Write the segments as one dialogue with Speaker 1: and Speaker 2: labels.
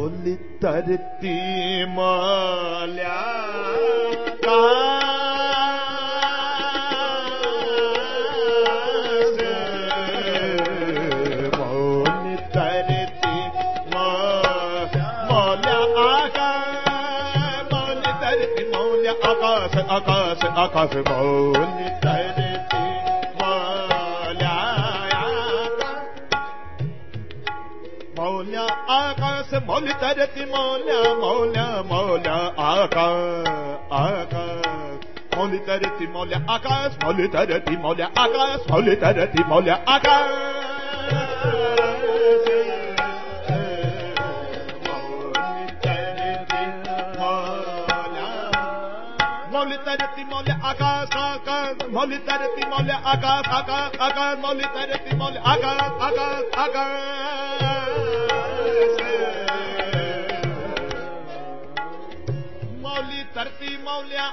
Speaker 1: मौली धरती मौल्या का आकाश आकाश मौली धरती मौल्या मौल्या आकाश मौली धरती मौल्या मौल्या मौल्या आकाश मौली धरती मौल्या आकाश मौली धरती मौल्या आकाश मौली धरती मौल्या आकाश मौली धरती मौल्या आकाश आकाश मौली धरती मौल्या आकाश आकाश आकाश मौली धरती मौल्या आकाश आकाश आकाश मौली धरती मौल्या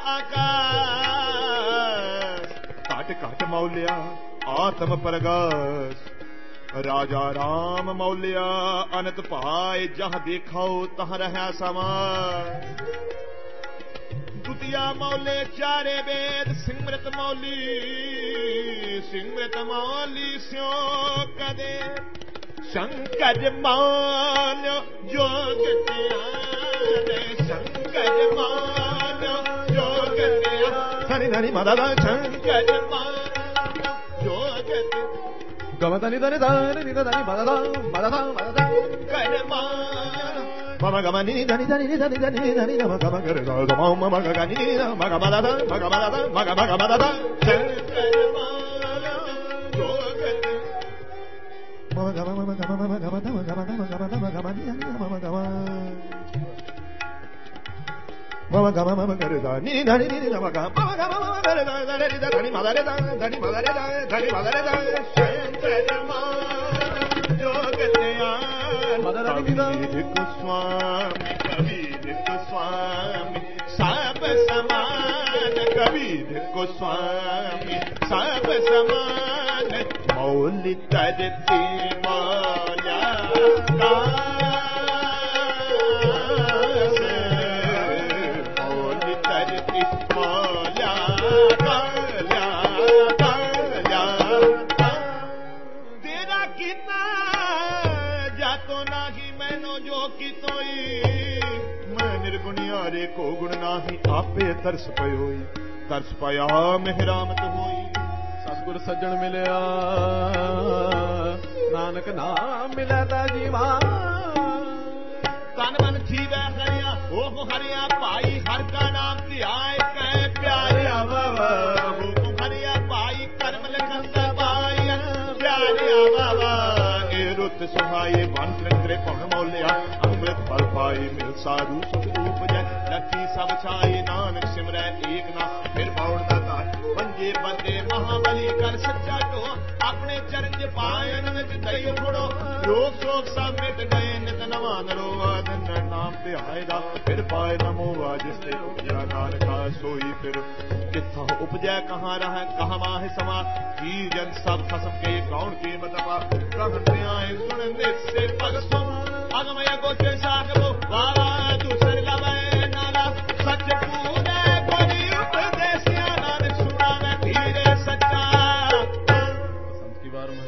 Speaker 1: आकाश काट काट मौल्या आत्म प्रकाश राजा राम मौल्या अनंत पाए जहाँ देखाओ तहाँ रहा समा दुतिया मौले चारे वेद सिमरत मौली स्यो कदे शंकर मान जोग त्यारे शंकर मान जोग त्यारे धनी मादा शंकर मान जोग गमतनी धनी धनी धनी मादा कर मान mama gama ni dhani dhani dhani dhani dhani gama gama kare ga gama mama ga ni mama gama da mama gama da mama gama kare da ni dhani ni mama gama kare da dhani madare da dhani madare da dhani madare da shankar jogtya Kabir को स्वामी सब समान कबीर को स्वामी सब समान मौली धरती मौल्या मौली धरती मौल्या तेरा कितना जातो नाही मैनो जो की तोई मैं निर्गुणियारे को गुण नाही आपे तरस पयोई तरस पाया मेहरामत होई सतगुर सज्जन मिलया नानक नाम मिलता जीवा तन मन जीवै हरिया ओ हरिया पाई हर का नाम ध्याय कै प्यारे बाबा ओ हरिया पाई कर्म लखन पाई प्यारे बाबा रुत सुहाए वन त्रिंद्रे पवन मौल्या अमृत फल पाए मिल साधु सुख उपजय लखी सब छाए नानक सिमरै एक नाम फिर पौड़ दाता पंजे बंदे महाबली कर सच्चा टो अपने चरण पायन विच दई उड़ो रोग शोक सब मिट गए नित नवा नरोवादन नाम ते आएगा फिर पाए नमो जिसते उपजा नानका सोई फिर किथा उपजय कहाँ रह कहाँ माह समा की जन सब खसम के कौन की मतपा कहते आए सुन से पगसो अगमय गोचे सागो बाबा दूसर लवे नाला सच पूरे कोई उपदेशिया नानक सुना में धीरे सच्चा संत की बार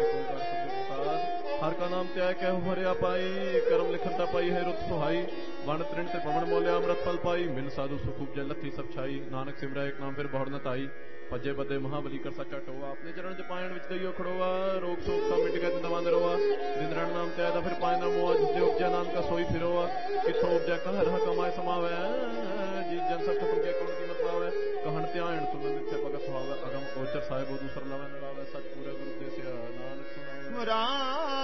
Speaker 1: हर का नाम त्याग कह भरिया पाई कर्म लिखनता पाई है रुत सुहाई वन त्रिण से पवन मोल्या अमृत फल पाई मिल साधु सुख उपजय लथी सब छाई नानक सिमरा एक नाम फिर बहुड़ न ताई भजे बदे महाबली कर सच्चा टोवा अपने चरण च पायण विच दइयो खड़ोवा रोग शोक सब मिट गए दवा नरोवा निंद्रण नाम त्यादा फिर पायण मोआ जिससे उपजय नाम का सोई फिरोवा किथों उपजय कह रहा कमाए समावे जी जन सब खत्म के कौन कीमत पावे कहन त्याण सुन नित्य भगत सुहावे अगम ओचर साहिब दूसर लवे नरावे सच पूरे गुरु देसिया नानक सुनावे